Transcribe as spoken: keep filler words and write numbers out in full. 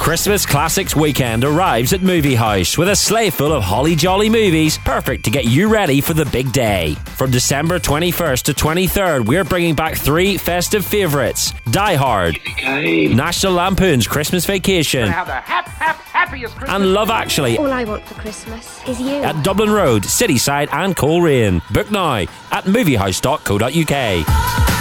Christmas Classics Weekend arrives at Movie House with a sleigh full of holly jolly movies, perfect to get you ready for the big day. From December twenty-first to twenty-third, we're bringing back three festive favourites: Die Hard, National Lampoon's Christmas Vacation, Have the hap, hap, happiest Christmas. and Love Actually All I want for Christmas is you. at Dublin Road, Cityside and Coleraine. Book now at moviehouse dot co dot uk.